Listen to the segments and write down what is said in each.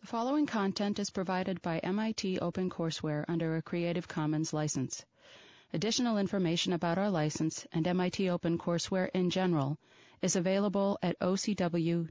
The following content is provided by MIT OpenCourseWare under a Creative Commons license. Additional information about our license and MIT OpenCourseWare in general is available at ocw.mit.edu.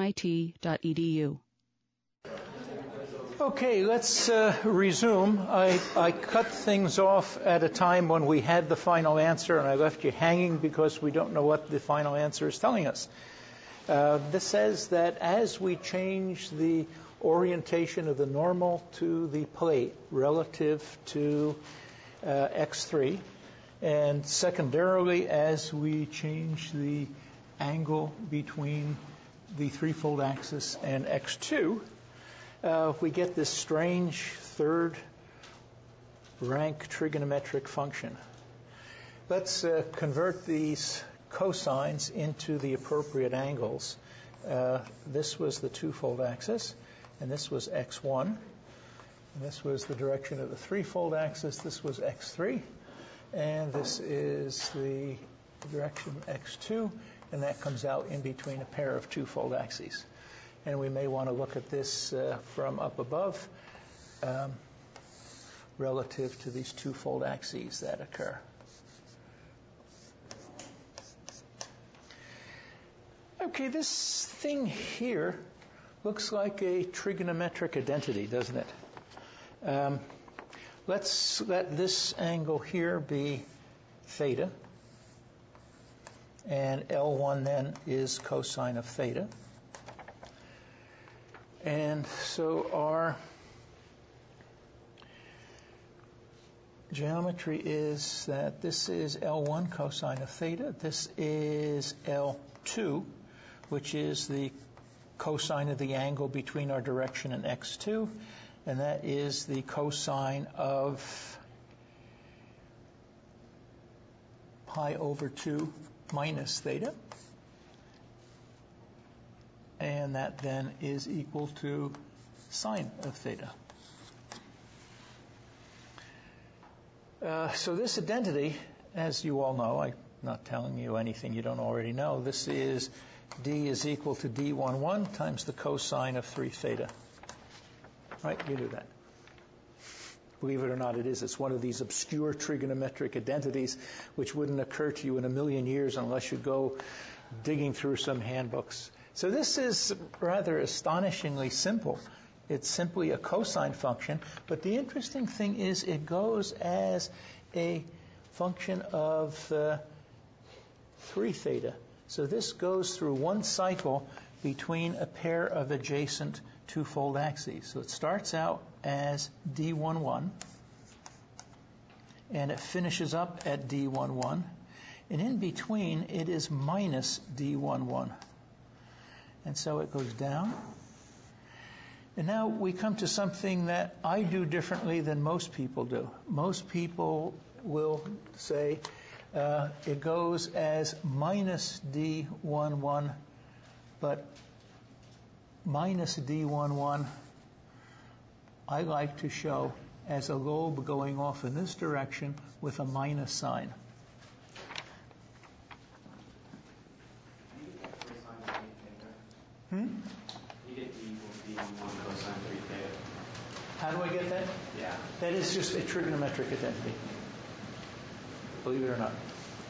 Okay, let's resume. I cut things off at a time when we had the final answer, and I left you hanging because we don't know what the final answer is telling us. This says that as we change the orientation of the normal to the plate relative to x3, and secondarily as we change the angle between the threefold axis and x2, we get this strange third rank trigonometric function. Let's convert these cosines into the appropriate angles. This was the twofold axis, and this was x1. And this was the direction of the threefold axis. This was x3. And this is the direction x2, and that comes out in between a pair of twofold axes. And we may want to look at this from up above relative to these twofold axes that occur. Okay, this thing here looks like a trigonometric identity, doesn't it? Let's let this angle here be theta, and L1 then is cosine of theta. And so our geometry is that this is L1 cosine of theta, this is L2, which is the cosine of the angle between our direction and x2, and that is the cosine of pi over 2 minus theta. And that then is equal to sine of theta. So this identity, as you all know, I'm not telling you anything you don't already know, this is d is equal to d11 times the cosine of 3 theta. Right? You knew that. Believe it or not, it is. It's one of these obscure trigonometric identities which wouldn't occur to you in a million years unless you go digging through some handbooks. So this is rather astonishingly simple. It's simply a cosine function, but the interesting thing is it goes as a function of 3 theta. So this goes through one cycle between a pair of adjacent twofold axes. So it starts out as d11, and it finishes up at d11, and in between it is minus d11. And so it goes down. And now we come to something that I do differently than most people do. Most people will say it goes as minus d11, but minus d11 I like to show as a lobe going off in this direction with a minus sign. You get d equals d11 cosine 3 theta. How do I get that? Yeah. That is just a trigonometric identity. Believe it or not.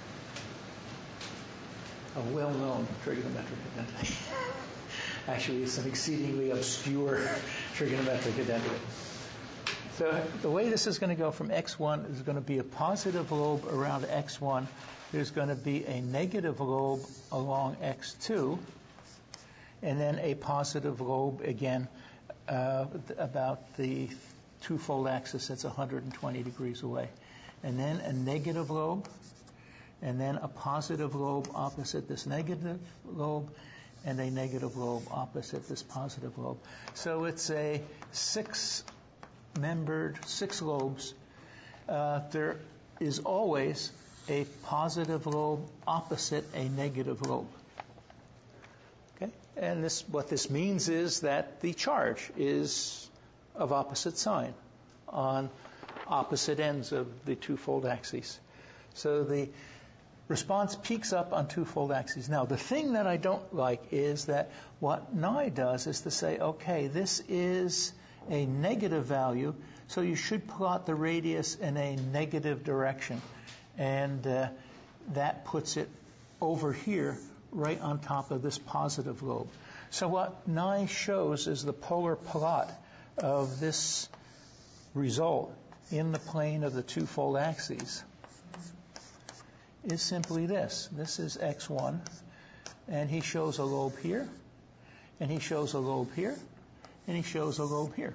A well-known trigonometric identity. Actually, it's an exceedingly obscure trigonometric identity. So the way this is going to go from x1 is going to be a positive lobe around x1. There's going to be a negative lobe along x2, and then a positive lobe again about the twofold axis that's 120 degrees away. And then a negative lobe, and then a positive lobe opposite this negative lobe, and a negative lobe opposite this positive lobe. So it's a 6-membered, 6 lobes. There is always a positive lobe opposite a negative lobe. Okay? And what this means is that the charge is of opposite sign on opposite ends of the twofold axes. So the response peaks up on twofold axes. Now, the thing that I don't like is that what Nye does is to say, okay, this is a negative value, so you should plot the radius in a negative direction. And that puts it over here, right on top of this positive lobe. So what Nye shows is the polar plot of this result in the plane of the twofold axes is simply this. This is x1, and he shows a lobe here, and he shows a lobe here, and he shows a lobe here.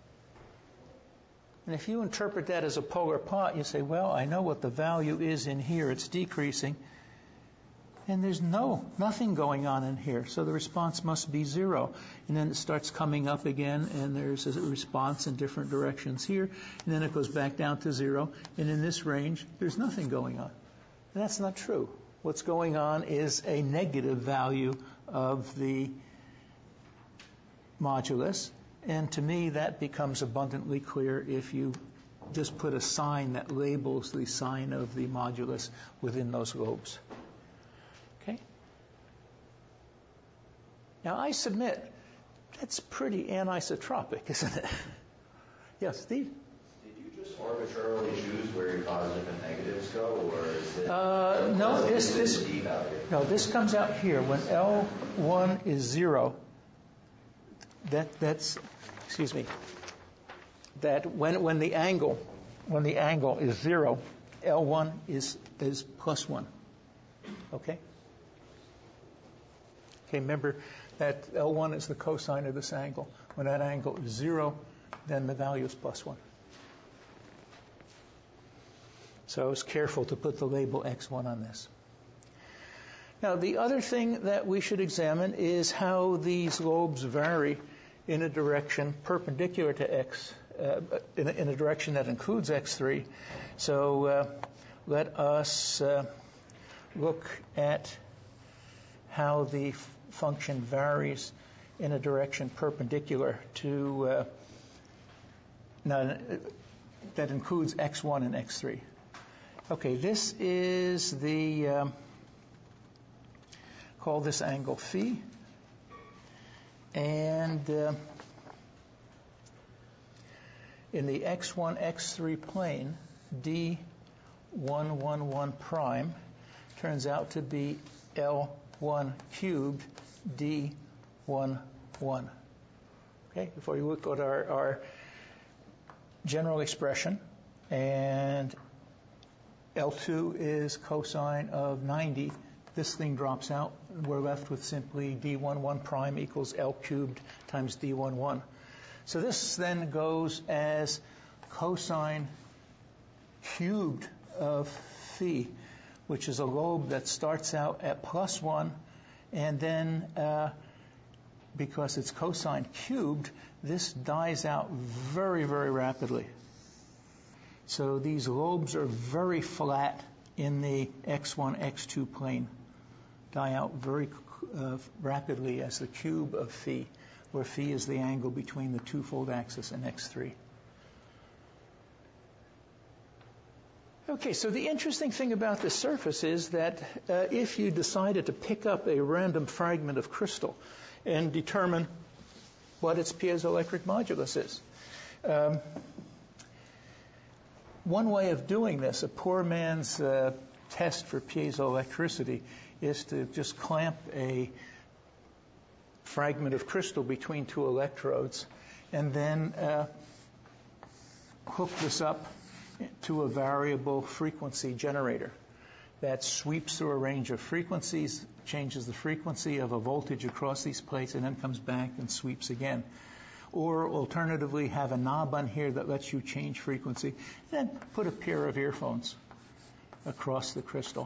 And if you interpret that as a polar plot, you say, well, I know what the value is in here. It's decreasing. And there's nothing going on in here. So the response must be 0. And then it starts coming up again, and there's a response in different directions here. And then it goes back down to 0. And in this range, there's nothing going on. And that's not true. What's going on is a negative value of the modulus. And to me, that becomes abundantly clear if you just put a sign that labels the sign of the modulus within those lobes. Okay? Now, I submit that's pretty anisotropic, isn't it? Yes, Steve? Did you just arbitrarily choose where your positive and negatives go, or is it? No, this comes out here when L1 is 0. That's that when the angle is 0, L1 is plus 1. Okay? Okay, remember that L1 is the cosine of this angle. When that angle is 0, then the value is plus 1. So I was careful to put the label x1 on this. Now, the other thing that we should examine is how these lobes vary in a direction perpendicular to x, in a direction that includes x3. So let us look at how the function varies in a direction perpendicular to that includes x1 and x3. Okay, this is the call this angle phi, and in the x1, x3 plane, d111 prime turns out to be L1 cubed d11. Okay, before you look at our general expression, and L2 is cosine of 90. This thing drops out. We're left with simply d11 prime equals L cubed times d11. So this then goes as cosine cubed of phi, which is a lobe that starts out at plus 1, and then because it's cosine cubed, this dies out very, very rapidly. So these lobes are very flat in the x1, x2 plane, die out very rapidly as the cube of phi, where phi is the angle between the twofold axis and x3. Okay, so the interesting thing about this surface is that if you decided to pick up a random fragment of crystal and determine what its piezoelectric modulus is, one way of doing this, a poor man's test for piezoelectricity, is to just clamp a fragment of crystal between two electrodes and then hook this up to a variable frequency generator that sweeps through a range of frequencies, changes the frequency of a voltage across these plates, and then comes back and sweeps again. Or alternatively, have a knob on here that lets you change frequency, then put a pair of earphones across the crystal.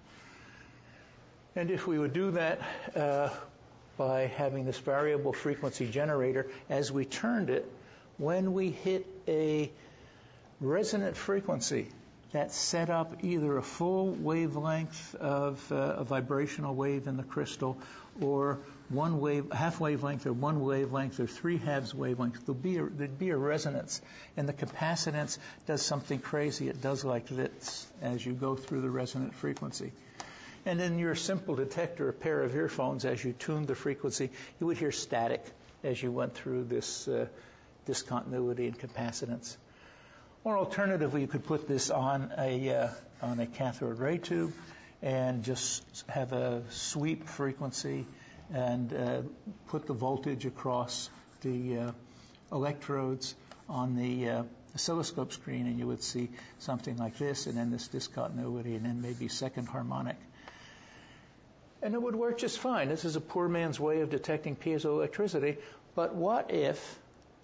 And if we would do that by having this variable frequency generator, as we turned it, when we hit a resonant frequency that set up either a full wavelength of a vibrational wave in the crystal, or one wave, half wavelength, or one wavelength, or three halves wavelength, there'd be a resonance, and the capacitance does something crazy. It does like this as you go through the resonant frequency. And in your simple detector, a pair of earphones, as you tuned the frequency, you would hear static as you went through this discontinuity and capacitance. Or alternatively, you could put this on a cathode ray tube and just have a sweep frequency and put the voltage across the electrodes on the oscilloscope screen, and you would see something like this, and then this discontinuity, and then maybe second harmonic. And it would work just fine. This is a poor man's way of detecting piezoelectricity. But what if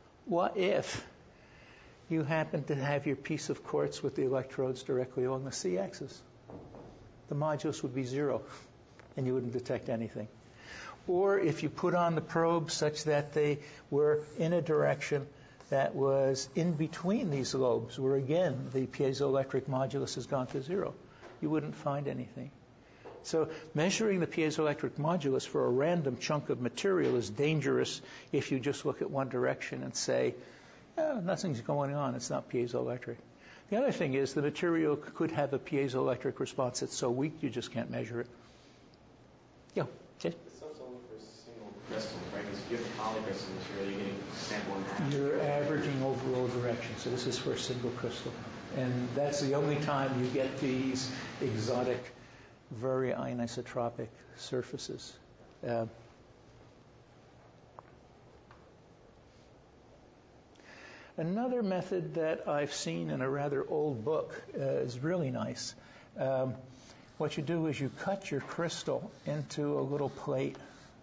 you happen to have your piece of quartz with the electrodes directly along the c-axis? The modulus would be 0, and you wouldn't detect anything. Or if you put on the probes such that they were in a direction that was in between these lobes, where again the piezoelectric modulus has gone to 0, you wouldn't find anything. So measuring the piezoelectric modulus for a random chunk of material is dangerous if you just look at one direction and say, oh, nothing's going on, it's not piezoelectric. The other thing is the material could have a piezoelectric response that's so weak you just can't measure it. Yeah, okay. It's also only for a single crystal, right? Because if you have a polycrystal material, you're getting sample and half. You're averaging overall direction, so this is for a single crystal. And that's the only time you get these exotic, very anisotropic surfaces. Another method that I've seen in a rather old book is really nice. What you do is you cut your crystal into a little plate,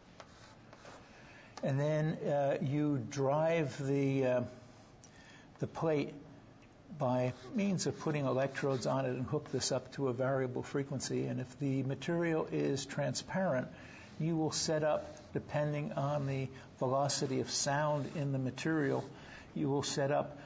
and then you drive the plate by means of putting electrodes on it and hook this up to a variable frequency. And if the material is transparent, you will set up, depending on the velocity of sound in the material, you will set up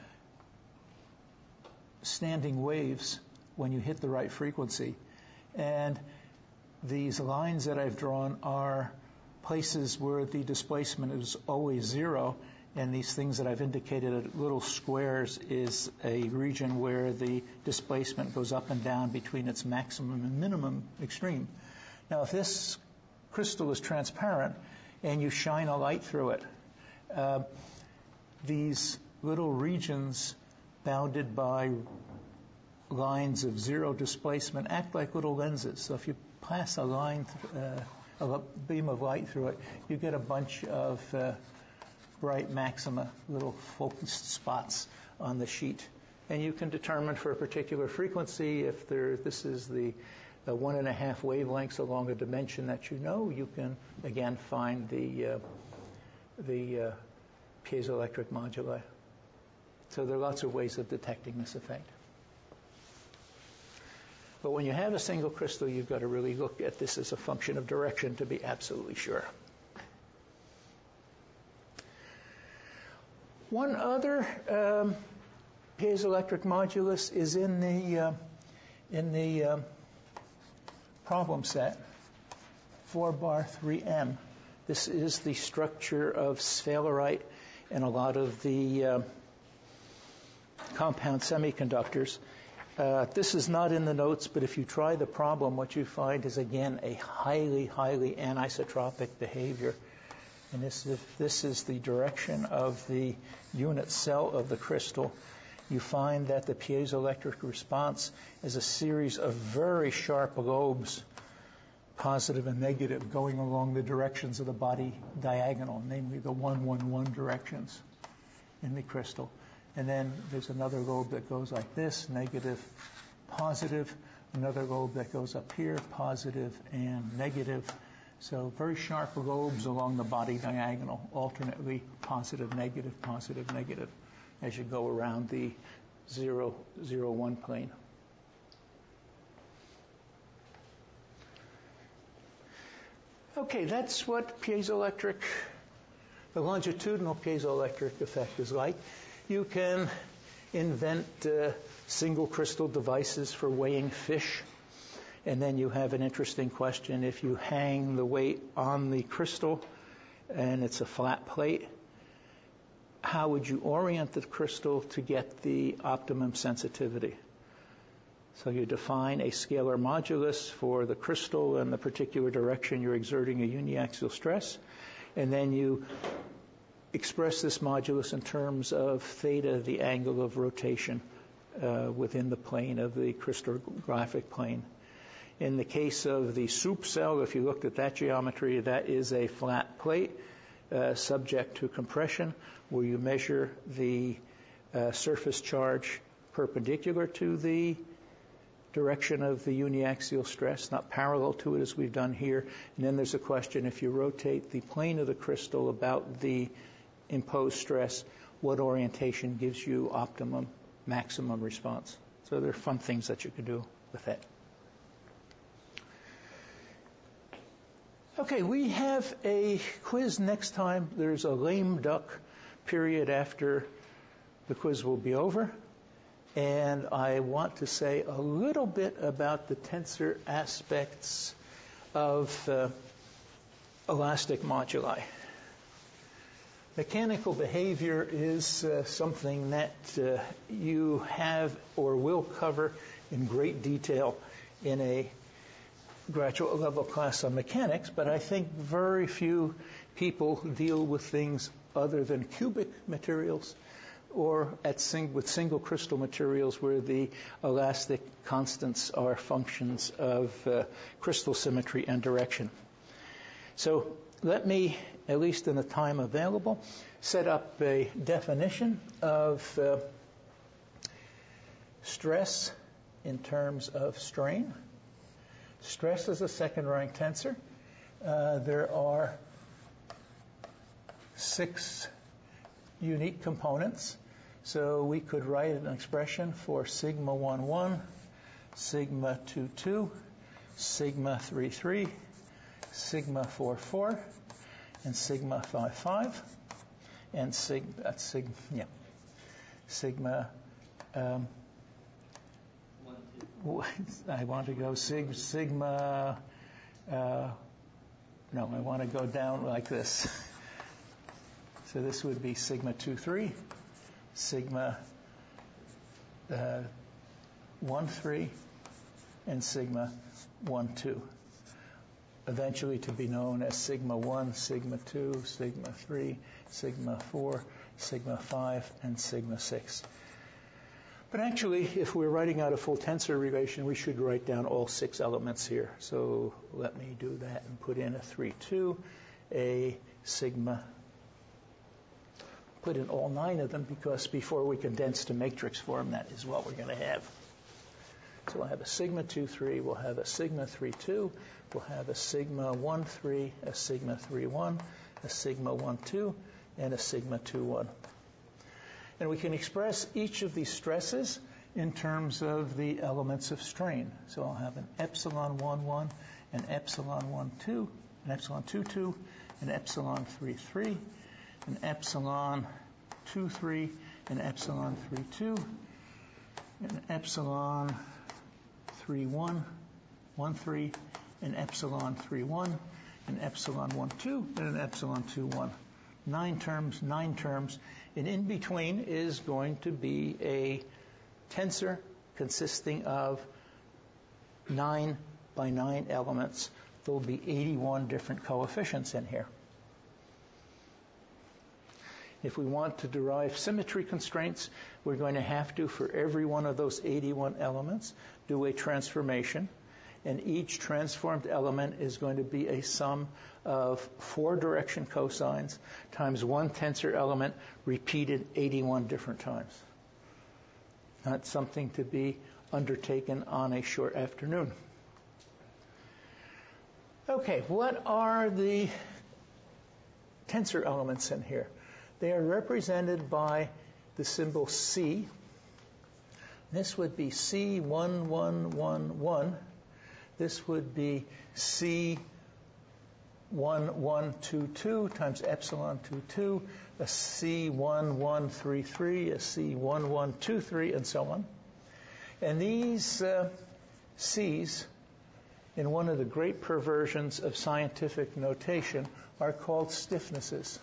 standing waves when you hit the right frequency. And these lines that I've drawn are places where the displacement is always 0, and these things that I've indicated at little squares is a region where the displacement goes up and down between its maximum and minimum extreme. Now, if this crystal is transparent and you shine a light through it, these little regions bounded by lines of 0 displacement act like little lenses. So if you pass a line, a beam of light through it, you get a bunch of bright maxima, little focused spots on the sheet. And you can determine for a particular frequency if this is the 1.5 wavelengths along a dimension that you know, you can again find the piezoelectric moduli. So there are lots of ways of detecting this effect. But when you have a single crystal, you've got to really look at this as a function of direction to be absolutely sure. One other piezoelectric modulus is in the problem set, 4-bar 3M. This is the structure of sphalerite and a lot of the compound semiconductors. This is not in the notes, but if you try the problem, what you find is, again, a highly, highly anisotropic behavior. And if this is the direction of the unit cell of the crystal, you find that the piezoelectric response is a series of very sharp lobes, positive and negative, going along the directions of the body diagonal, namely the 1-1-1 directions in the crystal. And then there's another lobe that goes like this, negative, positive, another lobe that goes up here, positive and negative. So very sharp lobes along the body diagonal, alternately positive, negative, as you go around the 0-0-1 plane. Okay, that's what the longitudinal piezoelectric effect is like. You can invent single crystal devices for weighing fish. And then you have an interesting question. If you hang the weight on the crystal and it's a flat plate, how would you orient the crystal to get the optimum sensitivity? So you define a scalar modulus for the crystal and the particular direction you're exerting a uniaxial stress, and then you express this modulus in terms of theta, the angle of rotation within the plane of the crystallographic plane. In the case of the soup cell, if you looked at that geometry, that is a flat plate subject to compression, where you measure the surface charge perpendicular to the direction of the uniaxial stress, not parallel to it as we've done here. And then there's a question, if you rotate the plane of the crystal about the imposed stress, what orientation gives you optimum, maximum response? So there are fun things that you can do with that. Okay, we have a quiz next time. There's a lame duck period after the quiz will be over. And I want to say a little bit about the tensor aspects of elastic moduli. Mechanical behavior is something that you have or will cover in great detail in a graduate level class on mechanics, but I think very few people deal with things other than cubic materials or with single crystal materials where the elastic constants are functions of crystal symmetry and direction. So let me, at least in the time available, set up a definition of stress in terms of strain. Stress is a second-rank tensor. There are 6 unique components. So we could write an expression for sigma 1,1, sigma 2,2, sigma 3,3, sigma 4,4, and sigma 5,5, and sigma. I want to go sigma. No, I want to go down like this. So this would be sigma 2,3. Sigma 1,3 and sigma 1,2, eventually to be known as sigma 1, sigma 2, sigma 3, sigma 4, sigma 5, and sigma 6. But actually, if we're writing out a full tensor relation, we should write down all 6 elements here. So let me do that and put in a 3, 2, a sigma. Put in all 9 of them, because before we condense to matrix form, that is what we're going to have. So we'll have a sigma 2,3, we'll have a sigma 3,2, we'll have a sigma 1,3, a sigma 3,1, a sigma 1,2, and a sigma 2,1. And we can express each of these stresses in terms of the elements of strain. So I'll have an epsilon 1,1, an epsilon 1,2, an epsilon 2,2, an epsilon 3,3, an epsilon 2,3, an epsilon 3,2, an epsilon 3,1, 1,3, an epsilon 3,1, an epsilon 1,2, and an epsilon 2,1. 9 terms, and in between is going to be a tensor consisting of 9 by 9 elements. There will be 81 different coefficients in here. If we want to derive symmetry constraints, we're going to have to, for every one of those 81 elements, do a transformation. And each transformed element is going to be a sum of 4 direction cosines times 1 tensor element repeated 81 different times. Not something to be undertaken on a short afternoon. Okay, what are the tensor elements in here? They are represented by the symbol C. This would be C1111. This would be C1122 times epsilon 22, a C1133, a C1123, and so on. And these C's, in one of the great perversions of scientific notation, are called stiffnesses.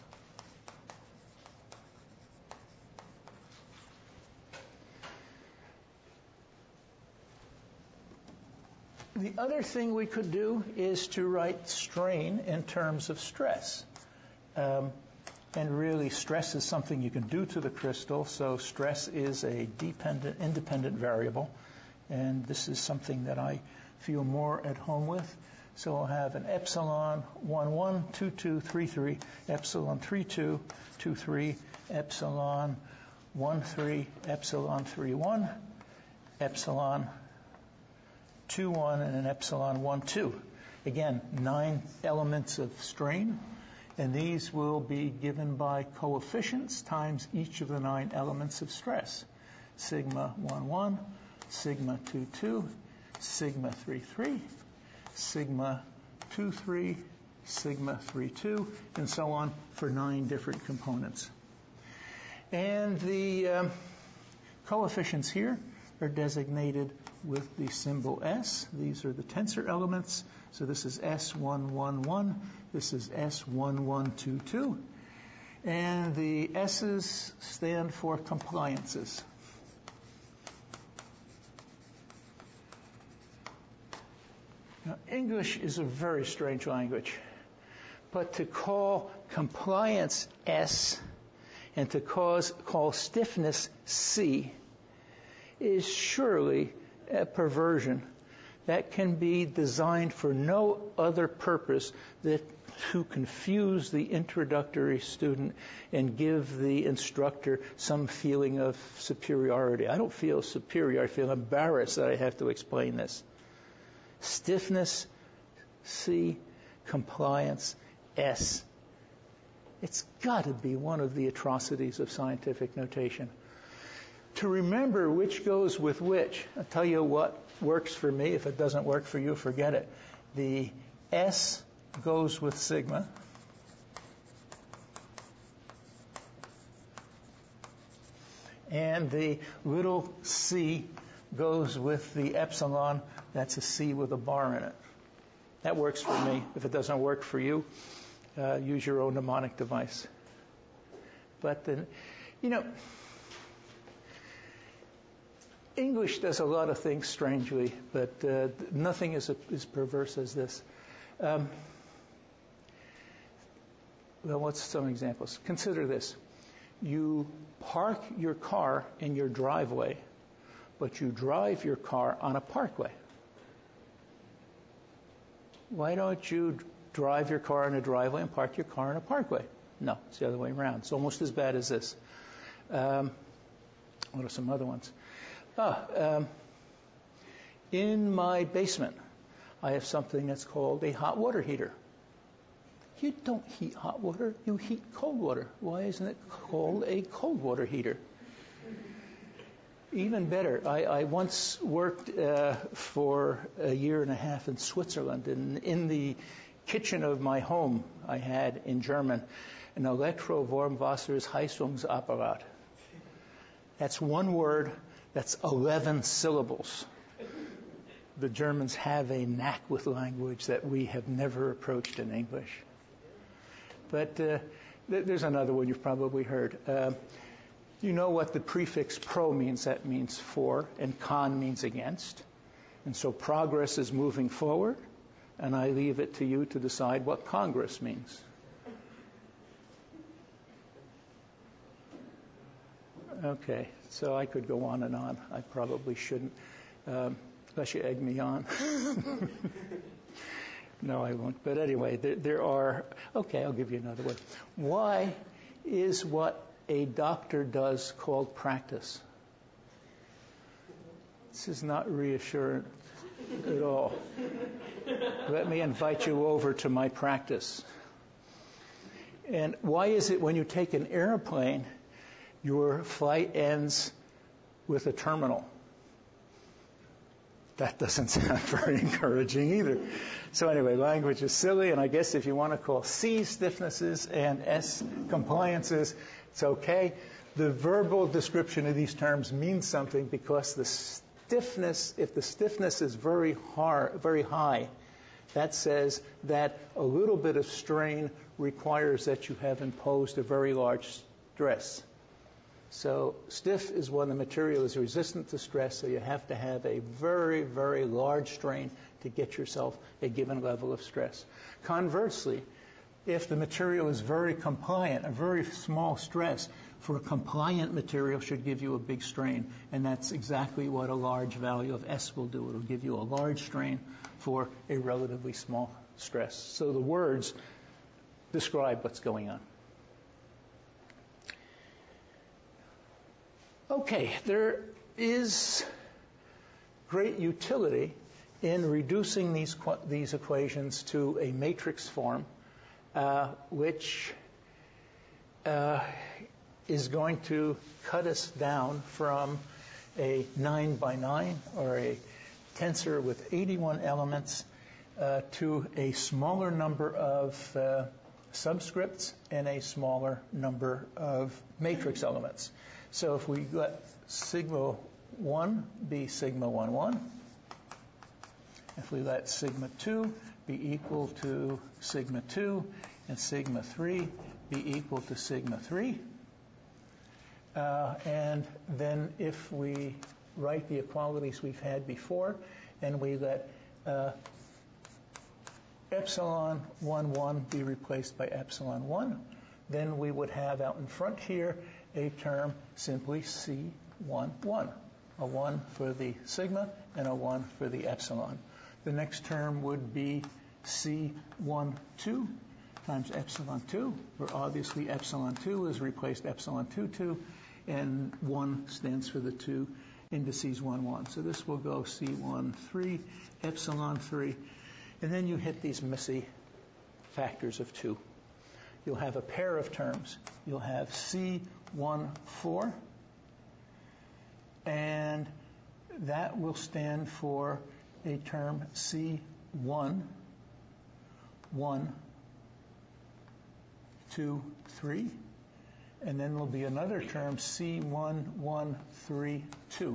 The other thing we could do is to write strain in terms of stress. And really, stress is something you can do to the crystal, so stress is a independent variable. And this is something that I feel more at home with. So I'll have an epsilon 1, 1, 2, 2, 3, 3, epsilon 3, 2, 2, 3, epsilon 1, 3, epsilon 3, 1, epsilon 2, 1, and an epsilon 1, 2. Again, 9 elements of strain, and these will be given by coefficients times each of the 9 elements of stress. Sigma 1, 1, sigma 2, 2, sigma 3, 3, sigma 2, 3, sigma 3, 2, and so on for 9 different components. And the coefficients here are designated with the symbol S. These are the tensor elements. So this is S111, this is S1122, and the S's stand for compliances. Now, English is a very strange language, but to call compliance S and to call stiffness C is surely a perversion that can be designed for no other purpose than to confuse the introductory student and give the instructor some feeling of superiority. I don't feel superior. I feel embarrassed that I have to explain this. Stiffness, C, compliance, S. It's got to be one of the atrocities of scientific notation. To remember which goes with which, I'll tell you what works for me. If it doesn't work for you, forget it. The S goes with sigma. And the little c goes with the epsilon. That's a C with a bar in it. That works for me. If it doesn't work for you, use your own mnemonic device. But, English does a lot of things strangely, but nothing is as perverse as this. Well, what's some examples? Consider this. You park your car in your driveway, but you drive your car on a parkway. Why don't you drive your car in a driveway and park your car in a parkway? No, it's the other way around. It's almost as bad as this. What are some other ones? In my basement, I have something that's called a hot water heater. You don't heat hot water, you heat cold water. Why isn't it called a cold water heater? Even better, I once worked for a year and a half in Switzerland, and in the kitchen of my home, I had in German an Elektrowarmwassersheizungsapparat. That's one word. That's 11 syllables. The Germans have a knack with language that we have never approached in English. But there's another one you've probably heard. You know what the prefix pro means. That means for, and con means against. And so progress is moving forward, and I leave it to you to decide what Congress means. Okay, so I could go on and on. I probably shouldn't, unless you egg me on. No, I won't. But anyway, there are... Okay, I'll give you another one. Why is what a doctor does called practice? This is not reassuring at all. Let me invite you over to my practice. And why is it when you take an airplane, your flight ends with a terminal? That doesn't sound very encouraging either. So anyway, language is silly, and I guess if you want to call C stiffnesses and S compliances, it's okay. The verbal description of these terms means something because the stiffness, if the stiffness is very high, that says that a little bit of strain requires that you have imposed a very large stress. So stiff is when the material is resistant to stress, so you have to have a very, very large strain to get yourself a given level of stress. Conversely, if the material is very compliant, a very small stress for a compliant material should give you a big strain, and that's exactly what a large value of S will do. It'll give you a large strain for a relatively small stress. So the words describe what's going on. Okay, there is great utility in reducing these equations to a matrix form, which is going to cut us down from a 9 by 9 or a tensor with 81 elements to a smaller number of subscripts and a smaller number of matrix elements. So if we let sigma 1 be sigma 1, 1, if we let sigma 2 be equal to sigma 2 and sigma 3 be equal to sigma 3, and then if we write the equalities we've had before and we let epsilon 1, 1 be replaced by epsilon 1, then we would have out in front here a term simply C1, 1, a 1 for the sigma and a 1 for the epsilon. The next term would be C1, 2 times epsilon 2, where obviously epsilon 2 is replaced epsilon 2, 2, and 1 stands for the two indices 1, 1. So this will go C1, 3, epsilon 3, and then you hit these messy factors of 2. You'll have a pair of terms. You'll have C1, 4, and that will stand for a term C1, 1, 2, 3, and then there'll be another term C1, 1, 3, 2.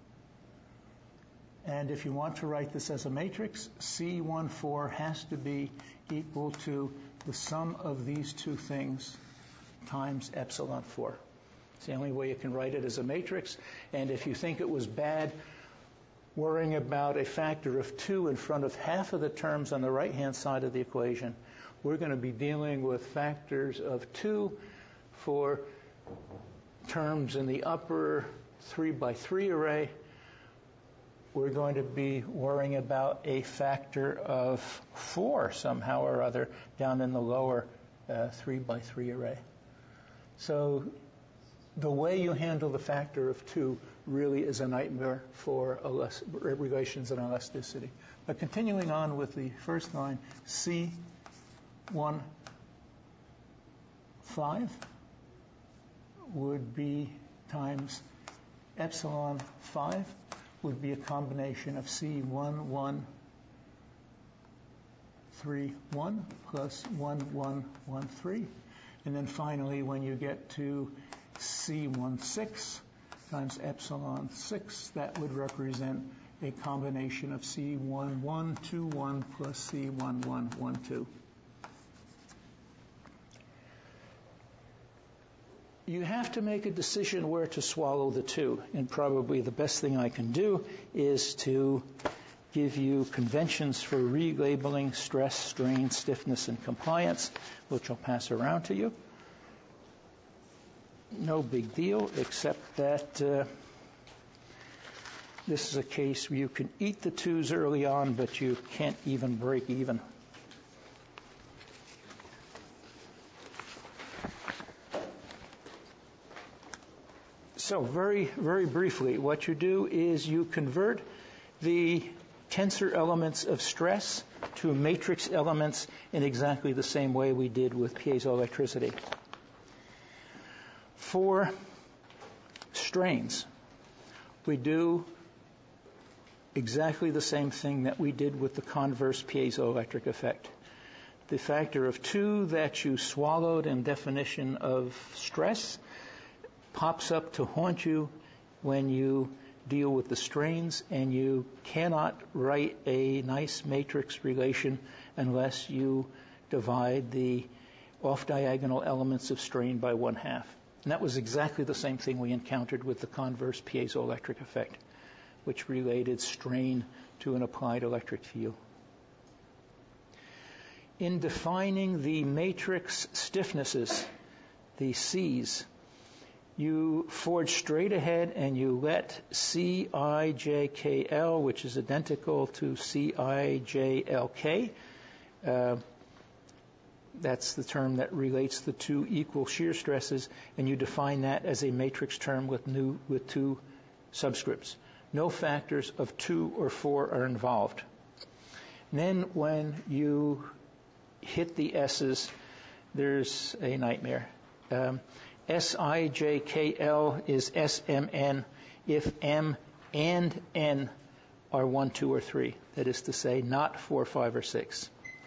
And if you want to write this as a matrix, C1, 4 has to be equal to the sum of these two things times epsilon 4. It's the only way you can write it as a matrix. And if you think it was bad worrying about a factor of 2 in front of half of the terms on the right-hand side of the equation, we're going to be dealing with factors of 2 for terms in the upper 3 by 3 array. We're going to be worrying about a factor of 4 somehow or other down in the lower 3 by 3 array. So the way you handle the factor of 2 really is a nightmare for relations and elasticity. But continuing on with the first line, C1, 5 would be times epsilon 5 would be a combination of C1, 1, 3, 1 plus 1, 1, 1, 3. And then finally, when you get to C1, 6 times epsilon 6, that would represent a combination of C1, 1, 2, 1 plus C1, 1, 1, 2. You have to make a decision where to swallow the 2, and probably the best thing I can do is to give you conventions for relabeling stress, strain, stiffness, and compliance, which I'll pass around to you. No big deal, except that this is a case where you can eat the 2's early on, but you can't even break even. So very, very briefly, what you do is you convert the tensor elements of stress to matrix elements in exactly the same way we did with piezoelectricity. For strains, we do exactly the same thing that we did with the converse piezoelectric effect. The factor of 2 that you swallowed in definition of stress pops up to haunt you when you deal with the strains, and you cannot write a nice matrix relation unless you divide the off-diagonal elements of strain by 1/2. And that was exactly the same thing we encountered with the converse piezoelectric effect. which related strain to an applied electric field. In defining the matrix stiffnesses, the C's, you forge straight ahead and you let Cijkl, which is identical to Cijlk, that's the term that relates the two equal shear stresses, and you define that as a matrix term with two subscripts. No factors of 2 or 4 are involved. And then when you hit the S's, there's a nightmare. Sijkl is SMN if M and N are 1, 2, or 3. That is to say, not 4, 5, or 6.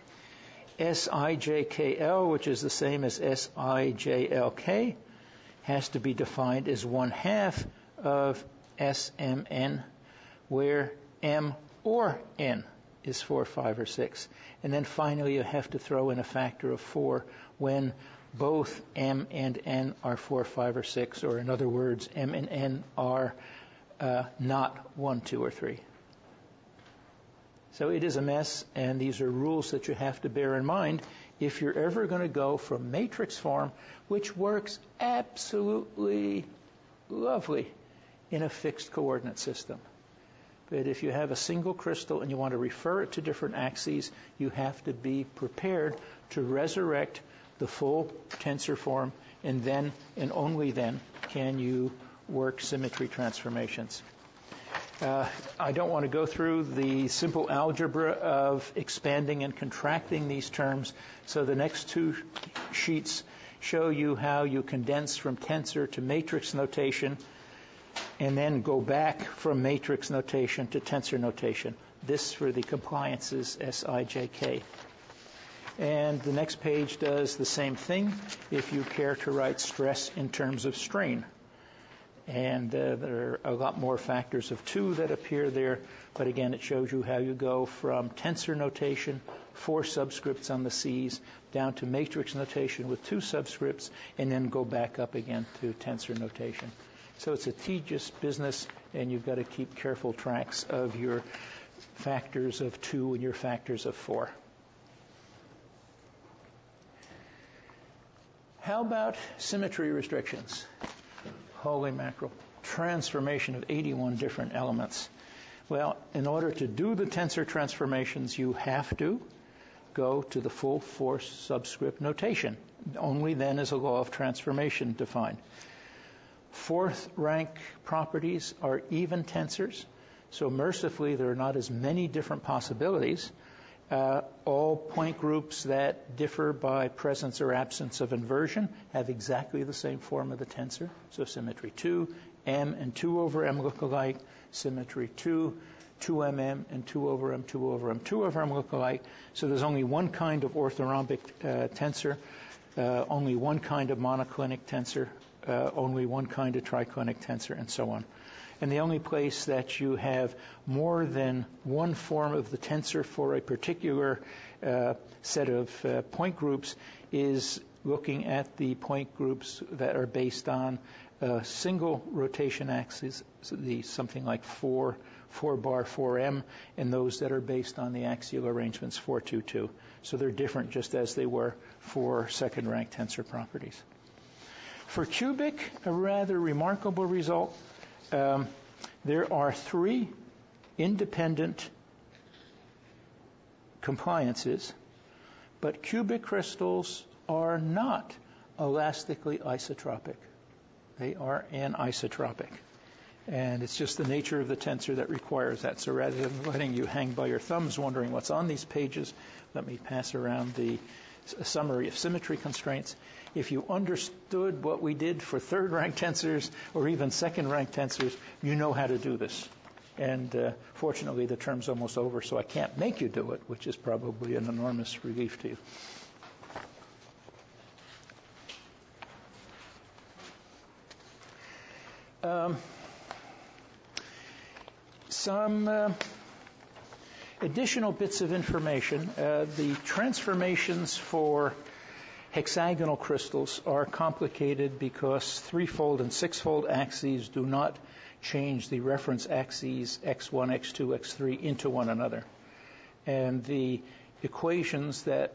Sijkl, which is the same as Sijlk, has to be defined as 1/2 of SMN, where M or N is 4, 5, or 6. And then finally, you have to throw in a factor of 4 when both M and N are 4, 5, or 6, or in other words, M and N are not 1, 2, or 3. So it is a mess, and these are rules that you have to bear in mind if you're ever going to go from matrix form, which works absolutely lovely in a fixed coordinate system. But if you have a single crystal and you want to refer it to different axes, you have to be prepared to resurrect the full tensor form, and then and only then can you work symmetry transformations. I don't want to go through the simple algebra of expanding and contracting these terms, so the next 2 sheets show you how you condense from tensor to matrix notation and then go back from matrix notation to tensor notation. This for the compliances Sijk. And the next page does the same thing if you care to write stress in terms of strain. And there are a lot more factors of 2 that appear there, but again, it shows you how you go from tensor notation, 4 subscripts on the C's, down to matrix notation with 2 subscripts, and then go back up again to tensor notation. So it's a tedious business, and you've got to keep careful tracks of your factors of 2 and your factors of 4. How about symmetry restrictions? Holy mackerel. Transformation of 81 different elements. Well, in order to do the tensor transformations, you have to go to the full force subscript notation. Only then is a law of transformation defined. 4th rank properties are even tensors, so mercifully there are not as many different possibilities. All point groups that differ by presence or absence of inversion have exactly the same form of the tensor. So symmetry 2, M and 2 over M look alike. Symmetry 2, 2mm and 2 over M, 2 over M, 2 over M look alike. So there's only one kind of orthorhombic tensor, only one kind of monoclinic tensor, only one kind of triclinic tensor, and so on. And the only place that you have more than one form of the tensor for a particular set of point groups is looking at the point groups that are based on a single rotation axis, so something like 4 bar 4m, and those that are based on the axial arrangements 4, 2, 2. So they're different just as they were for second-rank tensor properties. For cubic, a rather remarkable result. There are 3 independent compliances, but cubic crystals are not elastically isotropic. They are anisotropic. And it's just the nature of the tensor that requires that. So rather than letting you hang by your thumbs wondering what's on these pages, let me pass around the summary of symmetry constraints. If you understood what we did for 3rd-rank tensors or even 2nd-rank tensors, you know how to do this. And fortunately, the term's almost over, so I can't make you do it, which is probably an enormous relief to you. Some additional bits of information. The transformations for hexagonal crystals are complicated because threefold and sixfold axes do not change the reference axes x1, x2, x3 into one another. And the equations that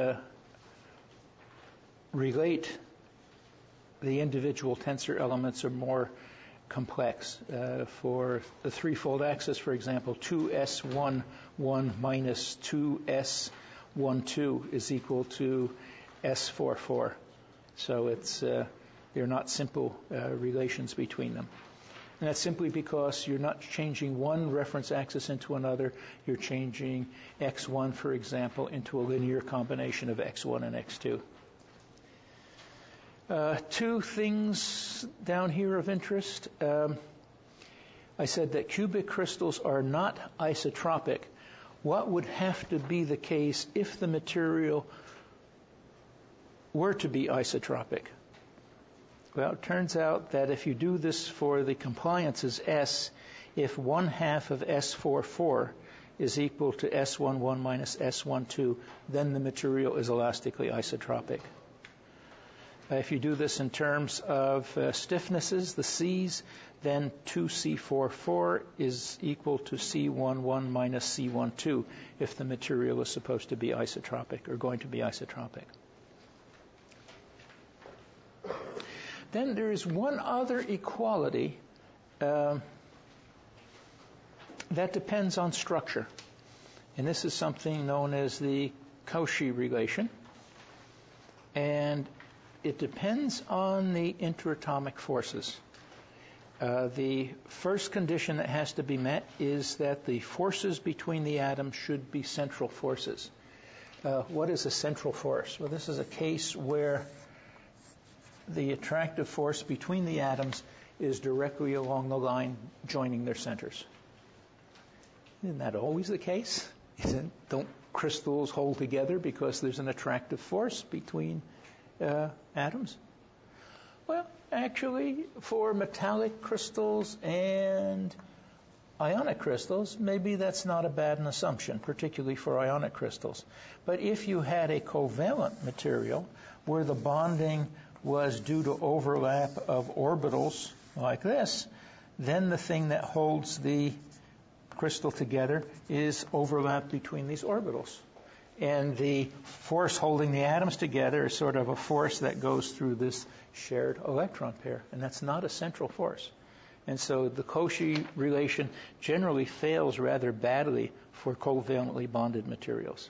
relate the individual tensor elements are more complex. For the threefold axis, for example, 2s11 minus 2s12 is equal to s44. So they're not simple relations between them. And that's simply because you're not changing one reference axis into another. You're changing x1, for example, into a linear combination of x1 and x2. Two things down here of interest. I said that cubic crystals are not isotropic. What would have to be the case if the material were to be isotropic? Well, it turns out that if you do this for the compliances S, if 1/2 of S44 is equal to S11 minus S12, then the material is elastically isotropic. If you do this in terms of stiffnesses, the C's, then 2C44 is equal to C11 minus C12 if the material is supposed to be isotropic or going to be isotropic. Then there is one other equality that depends on structure. And this is something known as the Cauchy relation. And it depends on the interatomic forces. The first condition that has to be met is that the forces between the atoms should be central forces. What is a central force? Well, this is a case where the attractive force between the atoms is directly along the line joining their centers. Isn't that always the case? Don't crystals hold together because there's an attractive force between atoms? Well, actually, for metallic crystals and ionic crystals, maybe that's not a bad an assumption, particularly for ionic crystals. But if you had a covalent material where the bonding was due to overlap of orbitals like this, then the thing that holds the crystal together is overlap between these orbitals. And the force holding the atoms together is sort of a force that goes through this shared electron pair, and that's not a central force. And so the Cauchy relation generally fails rather badly for covalently bonded materials.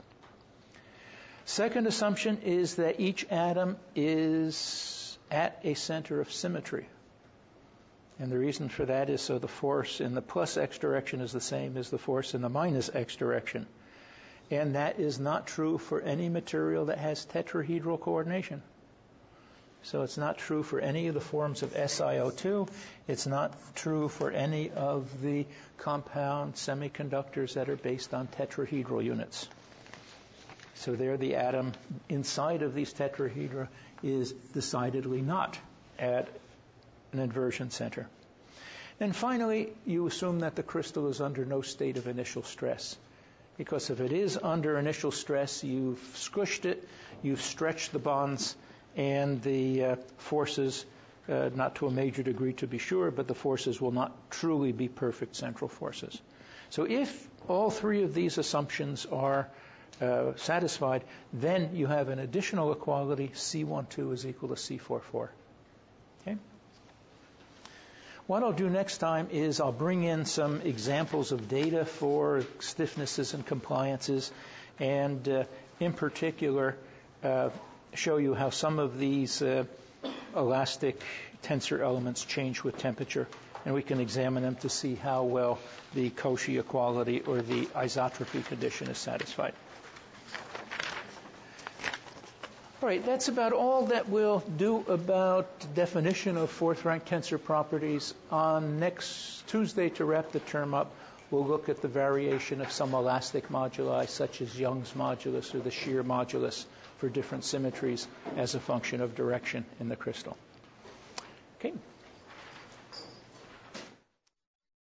Second assumption is that each atom is at a center of symmetry. And the reason for that is so the force in the plus x direction is the same as the force in the minus x direction. And that is not true for any material that has tetrahedral coordination. So it's not true for any of the forms of SiO2. It's not true for any of the compound semiconductors that are based on tetrahedral units. So there the atom inside of these tetrahedra is decidedly not at an inversion center. And finally, you assume that the crystal is under no state of initial stress. Because if it is under initial stress, you've squished it, you've stretched the bonds, and the forces, not to a major degree to be sure, but the forces will not truly be perfect central forces. So if all three of these assumptions are satisfied, then you have an additional equality, C12 is equal to C44. Okay? What I'll do next time is I'll bring in some examples of data for stiffnesses and compliances, and in particular show you how some of these elastic tensor elements change with temperature, and we can examine them to see how well the Cauchy equality or the isotropy condition is satisfied. All right, that's about all that we'll do about definition of fourth-rank tensor properties. On next Tuesday, to wrap the term up, we'll look at the variation of some elastic moduli, such as Young's modulus or the shear modulus, for different symmetries as a function of direction in the crystal. Okay.